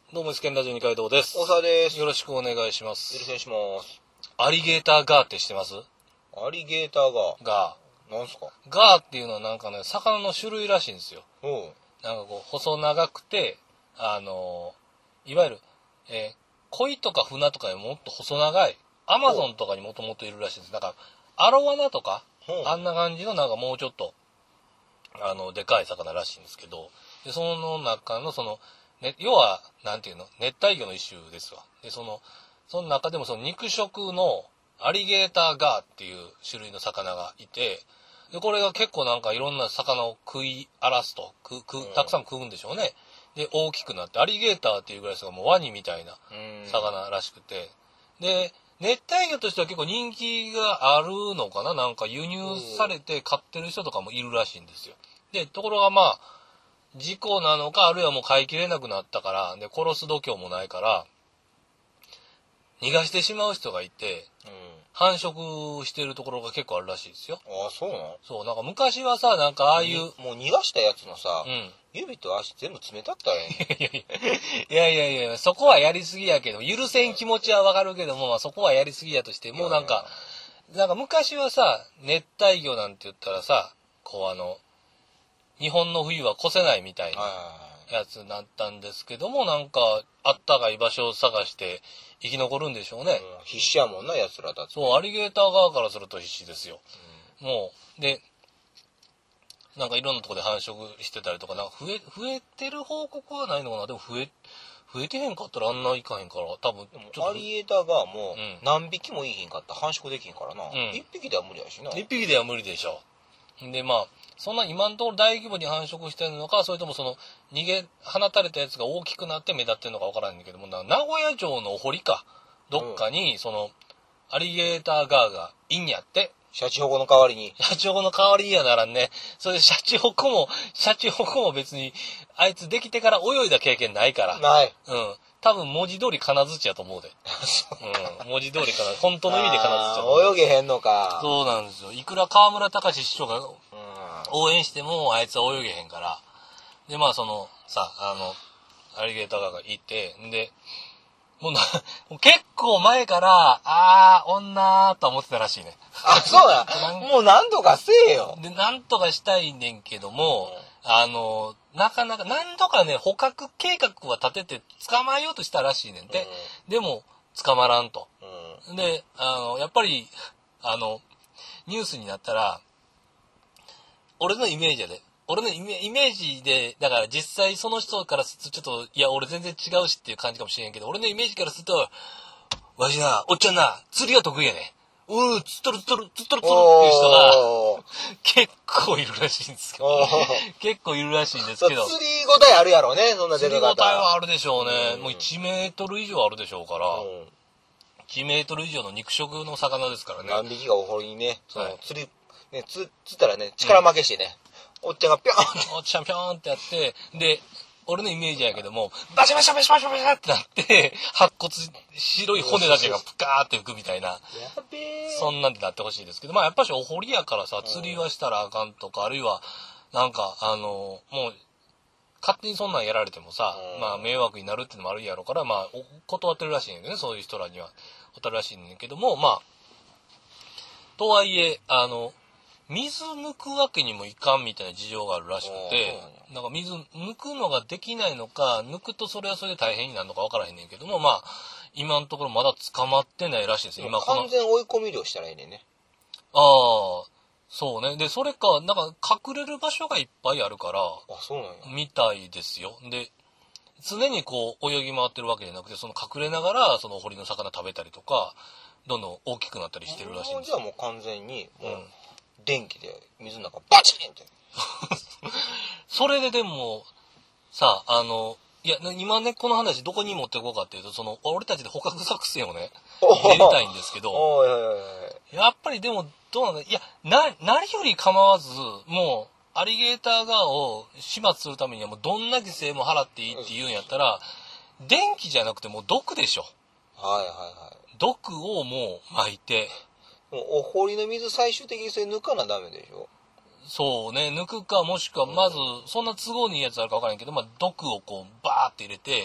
どうも、スケンラジオ二階堂です。 大沢です。 よろしくお願いします。 よろしくお願いします。 アリゲーターガーって知ってます？ アリゲーターガー。なんすか？ ガーっていうのはなんかね、魚の種類らしいんですよ。 おう。 なんかこう、細長くて、いわゆる、鯉とか船とかよりもっと細長い、アマゾンとかにもともといるらしいんです。だから、アロワナとか、あんな感じのなんかもうちょっと、でかい魚らしいんですけど、で、その中のね、要は、なんていうの、熱帯魚の一種ですわ。で、その中でもその肉食のアリゲーターガーっていう種類の魚がいて、で、これが結構なんかいろんな魚を食い荒らすと、たくさん食うんでしょうね。で、大きくなって、アリゲーターっていうぐらいですが、もうワニみたいな魚らしくて、で、熱帯魚としては結構人気があるのかな、なんか輸入されて飼ってる人とかもいるらしいんですよ。で、ところがまあ、事故なのか、あるいはもう飼いきれなくなったから、で、殺す度胸もないから、逃がしてしまう人がいて、繁殖してるところが結構あるらしいですよ。 ああ、そうなの？ そう、なんか昔はさ、なんかああいう。 もう逃がしたやつのさ、指と足全部冷たったらいや、そこはやりすぎやけど、許せん気持ちはわかるけども、まあ、そこはやりすぎやとして、もうなんか昔はさ、熱帯魚なんて言ったらさ、こう日本の冬は越せないみたいなやつになったんですけども、なんか、あったかい場所を探して生き残るんでしょうね。 必死やもんな、奴らだって。 そう、アリゲーター側からすると必死ですよ。もう、で、なんかいろんなところで繁殖してたりとか、なんか増えてる報告はないのかな。でも増えてへんかったらあんないかへんから、多分ちょっとアリゲーターガーも何匹もいいひんかったら繁殖できんからな。一匹では無理やしな。 一匹では無理でしょう。で、まあ、そんな今のところ大規模に繁殖してるのか、それとも放たれたやつが大きくなって目立ってるのかわからないんだけども、名古屋城のお堀か、どっかに、アリゲーターガーがいんやって。 シャチホコの代わりに。 シャチホコの代わりにやならんね。それでシャチホコも別に、あいつできてから泳いだ経験ないから。 ない。 多分文字通り金槌やと思うで。文字通り本当の意味で金槌やと思う。 泳げへんのか。 そうなんですよ。いくら河村隆師匠が応援しても、あいつは泳げへんから。で、まあアリゲーターガーがいて、で、もう結構前から、女と思ってたらしいね。 あ、そうだ。もう何とかせえよ。 で、なんとかしたいねんけども、なかなか、何度かね、捕獲計画は立てて捕まえようとしたらしいねんて。でも、捕まらんと。で、やっぱり、ニュースになったら、俺のイメージで、だから実際その人からするとちょっと、いや、俺全然違うしっていう感じかもしれんけど、俺のイメージからすると、わしな、おっちゃんな、釣りが得意やね。釣っとるっていう人が、結構いるらしいんですけど。結構いるらしいんですけど。 釣りごたえあるやろうね、そんな釣りごたえはあるでしょうね。もう1メートル以上あるでしょうから。1メートル以上の肉食の魚ですからね。 何匹がお堀にね、釣ったらね、力負けしてね、おっちゃんがぴょんおっちゃんぴょんってやって、で、俺のイメージやけども、バシャバシャバシャバシャバシャってなって、白骨、白い骨だけがプカーって浮くみたいな。 やべえ。 そんなんでなってほしいですけど、まあやっぱしお堀やからさ、釣りはしたらあかんとか、あるいは、なんか、もう、勝手にそんなんやられてもさ、まあ迷惑になるっていうのもあるやろから、まあ、断ってるらしいんやけどね、そういう人らには。断るらしいんやけども、まあ、とはいえ、水抜くわけにもいかんみたいな事情があるらしくて、なんか水抜くのができないのか、抜くとそれはそれで大変になるのか分からへんねんけども、まあ、今のところまだ捕まってないらしいんですよ。今完全追い込み漁したらいいねんね。 そうね。で、それか、なんか隠れる場所がいっぱいあるから、 そうなんや。 みたいですよ。で、常にこう泳ぎ回ってるわけじゃなくて、隠れながら、堀の魚食べたりとか、どんどん大きくなったりしてるらしいんですよ。 じゃあもう完全に、電気で水の中バチンって。 それででも、さ、いや、今ね、この話どこに持っていこうかっていうと、俺たちで捕獲作戦をね、やりたいんですけど、やっぱりでも、どうなんだ、いや、何より構わず、もう、アリゲーターガーを始末するためにはもうどんな犠牲も払っていいって言うんやったら、電気じゃなくてもう毒でしょ。毒をもう巻いて。 お堀の水最終的にそれ抜かなダメでしょ。 そうね、抜くかもしくはまず、そんな都合にいいやつあるか分からんけど、まあ、毒をこう、バーって入れて、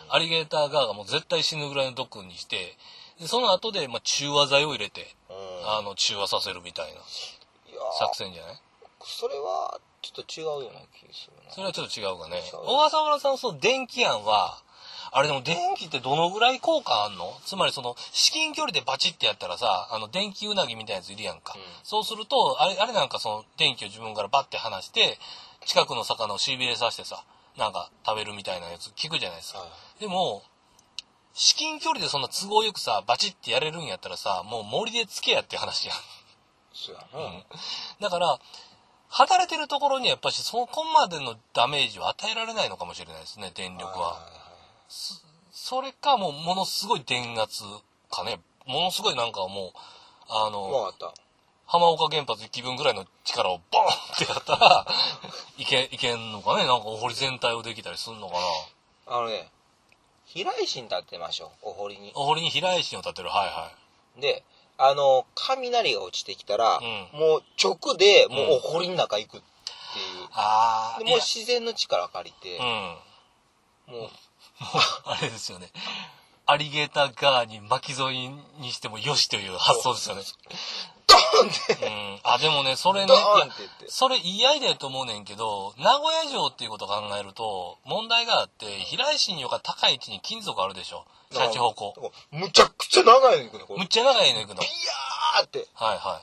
アリゲーターガーがもう絶対死ぬぐらいの毒にして、でその後で、中和剤を入れて、中和させるみたいな作戦じゃない？ それは、ちょっと違うような気がするな。 それはちょっと違うかね。小笠原さん、その電気案は、あれでも電気ってどのぐらい効果あんの？つまりその、至近距離でバチってやったらさ、電気うなぎみたいなやついるやんか。そうすると、あれなんかその、電気を自分からバッて離して、近くの魚をしびれさせてさ、なんか食べるみたいなやつ聞くじゃないですか。でも、至近距離でそんな都合よくさ、バチってやれるんやったらさ、もう森でつけやって話やん。 そうやな。 だから、離れてるところにやっぱしそこまでのダメージを与えられないのかもしれないですね、電力は。それかもうものすごい電圧かね。ものすごいなんかもう、 わかった。 浜岡原発1基分ぐらいの力をボーンってやったら、いけんのかね。なんかお堀全体をできたりするのかな。 避雷針立てましょう、お堀に。 お堀に避雷針を立てる、はいはい。 で、雷が落ちてきたら、もう直で、もうお堀の中行くっていう。でもう自然の力借りて、もうあれですよね。アリゲーターガーに巻き添いにしてもよしという発想ですよね。 ドーンって。 でもね、それね、それいいアイデアと思うねんけど、名古屋城っていうことを考えると、問題があって、避雷針より高い位置に金属あるでしょ。シャチホコ。 むちゃくちゃ長いの行くね、これ。 むっちゃ長いの行くの。 ビヤーって。 はいはい。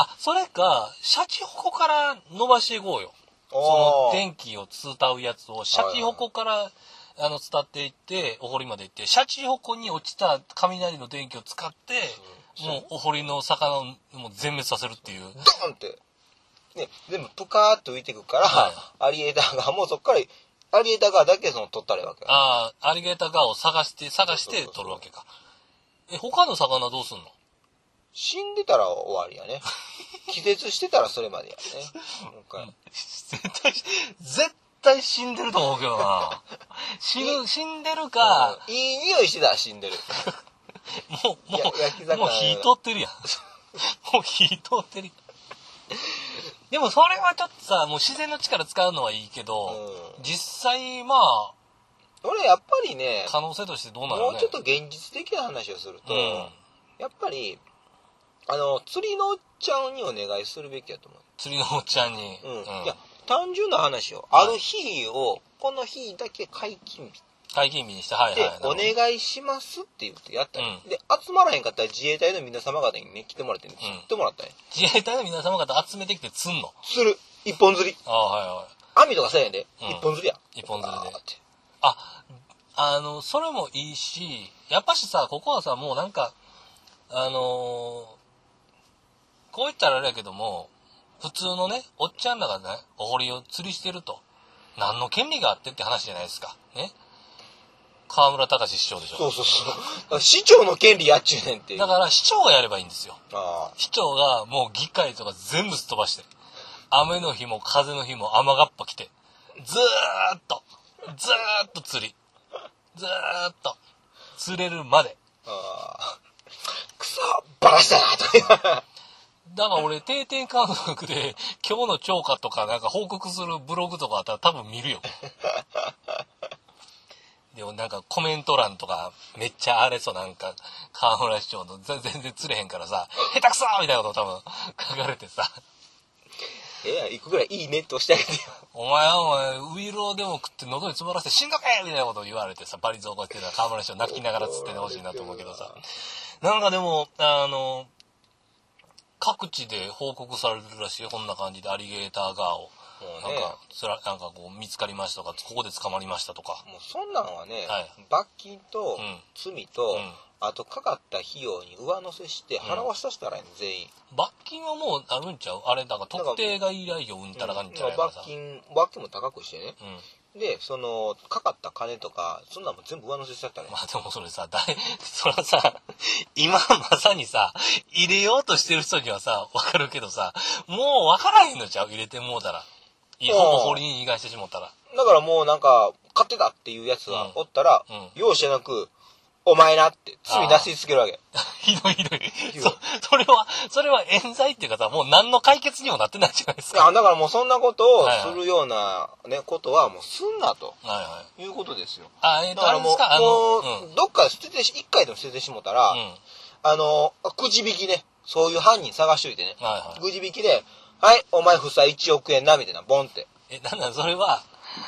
それか、シャチホコから伸ばしていこうよ。その電気を伝うやつを、シャチホコから、伝っていって、お堀まで行って、シャチホコに落ちた雷の電気を使って、もうお堀の魚をもう全滅させるっていう。ドーンって。ね、全部プカーっと浮いてくから、アリゲーターガーもそっから、アリゲーターガーだけその取ったらいいわけ。 アリゲーターガーを探して取るわけか。他の魚どうすんの？ 死んでたら終わりやね。気絶してたらそれまでやね。 絶対死んでると思うけどな。死んでるか。 いい匂いしてたら死んでる。 もう火通ってるやん。もう火通ってる。でもそれはちょっとさ、もう自然の力使うのはいいけど、実際俺やっぱりね、 可能性としてどうなのね。 もうちょっと現実的な話をすると、やっぱり、釣りのおっちゃんにお願いするべきやと思う。 釣りのおっちゃんに。 いや、単純な話よ。ある日を、この日だけ解禁日。 解禁日にして、はいはい。 で、お願いしますって言ってやったり、で、集まらへんかったら自衛隊の皆様方にね、来てもらってね、釣ってもらったんや。 自衛隊の皆様方集めてきて釣んの？ 釣る。一本釣り。 はいはい。 網とかせえへんで。一本釣りや。 一本釣りで。それもいいし、やっぱしさ、ここはさ、もうなんか、こう言ったらあれやけども、普通のね、おっちゃんらがね、お堀を釣りしてると、何の権利があってって話じゃないですか。ね。河村隆市長でしょ。 そう。市長の権利やっちゅうねんっていう。 だから市長がやればいいんですよ。市長がもう議会とか全部すっ飛ばして、雨の日も風の日も雨がっぱ来て、ずーっと釣り。ずーっと釣れるまで。 くそバラしたなとか言う。 だから俺定点観測で今日の超過とかなんか報告するブログとかあったら多分見るよ。でもなんかコメント欄とかめっちゃ荒れそう、なんか河村市長の全然釣れへんからさ、下手くそみたいなこと多分書かれてさ。 行くぐらいいいねって押してあげてよ。 お前ウイロでも食って喉に詰まらせて死んどけみたいなことを言われてさ、バリゾーこうやってたら河村市長泣きながら釣っててほしいなと思うけどさ。なんかでも各地で報告されるらしいよ、こんな感じでアリゲーターガーを。なんかこう見つかりましたとか、ここで捕まりましたとか。 もうそんなんはね、罰金と罪と、あとかかった費用に上乗せして払わせたしたらいいの、全員。 罰金はもうあるんちゃう？あれだから特定外来魚うんたらがんちゃうからさ。 罰金も高くしてね。で、かかった金とか、そんなんも全部上乗せしちゃったね。 でもそれさ、それはさ、今まさにさ、入れようとしてる人にはさ、わかるけどさ、もうわからへんのちゃう？入れてもうたら。ほぼ堀に逃がしてしもったら。 だからもうなんか、買ってたっていうやつがおったら、容赦なく、 お前なって罪なすりつけるわけ。 ひどい。それは冤罪っていうかさ、もう何の解決にもなってないじゃないですか。 いや、だからもうそんなことをするようなね、ことはもうすんなと。いうことですよ。 だからもう、 どっか捨てて、一回でも捨ててしもたら、くじ引きね、そういう犯人探しといてね。くじ引きで、はい、お前負債1億円な、みたいな、ボンって。 なんだ、それは、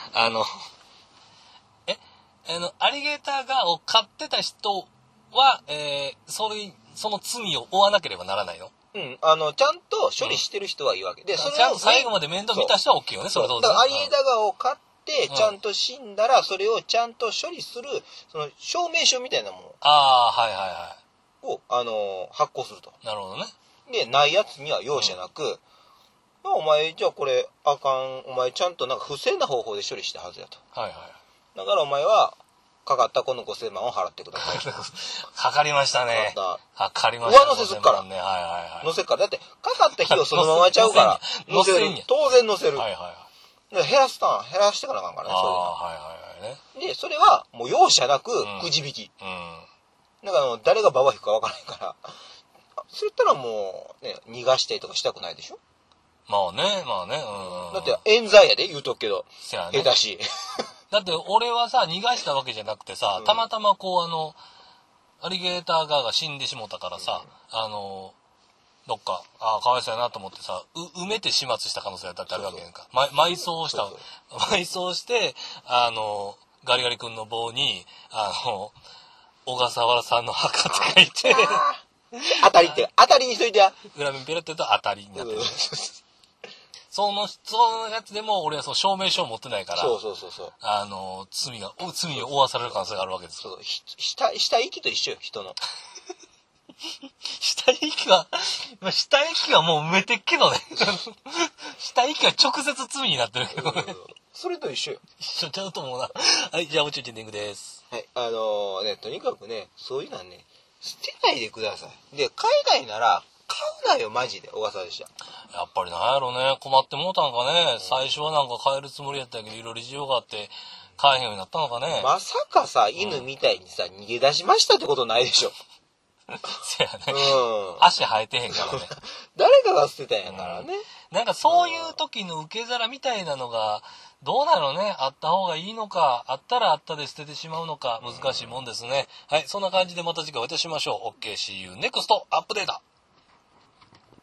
アリゲーターガーを飼ってた人は、その罪を負わなければならないの？ ちゃんと処理してる人はいいわけ。で、 ちゃんと最後まで面倒見た人は OK よね、それどうぞ。 だからアリゲーターガーを飼って、ちゃんと死んだら、それをちゃんと処理する、その、証明書みたいなものを、発行すると。 なるほどね。 で、ないやつには容赦なく、お前、じゃあこれ、あかん、お前ちゃんとなんか不正な方法で処理したはずやと。だからお前は、かかったこの5000万を払ってください。 かかりましたね。かかりましたね。 上乗せするから。乗せっから。だって、かかった費用そのままちゃうから。 乗せる。 当然乗せる。減らしてかなあかんからね、そういうの。で、それは、もう容赦なく、くじ引き。だから、誰がババ引くかわからないから。そういったらもう、ね、逃がしたりとかしたくないでしょ？ まあね。 だって、冤罪やで、言うとくけど。下手しい。 だって俺はさ、逃がしたわけじゃなくてさ、たまたまこうアリゲーターガーが死んでしもたからさ、どっか、かわいそうやなと思ってさ、埋めて始末した可能性だってあるわけやんか。埋葬して、ガリガリ君の棒に、小笠原さんの墓って書いて、 当たりにしといてや。 裏面ペラって言うと当たりになってる。そのやつでも俺はその証明書を持ってないから、 そう。 罪を負わされる可能性があるわけですよ。 下息と一緒よ、人の。 下息はもう埋めてっけどね。下息は直接罪になってるけどね。 それと一緒よ。 一緒ちゃうと思うな。はい、じゃあ、宇宙人エンディングです。 はい、とにかくね、そういうのはね、捨てないでください。で、海外なら、買うなよ、マジで、小笠原でした。 やっぱりなんやろね、困ってもうたんかね、最初はなんか買えるつもりやったけど、いろいろ事情があって、買えへんようになったのかね。 まさかさ、犬みたいにさ、逃げ出しましたってことないでしょ。 せやね。足生えてへんからね。 誰かが捨てたんやからね。 なんかそういう時の受け皿みたいなのが、どうなのね、あった方がいいのか、あったらあったで捨ててしまうのか、難しいもんですね。はい、そんな感じでまた次回お会いいたしましょう。OK, see you next アップデート。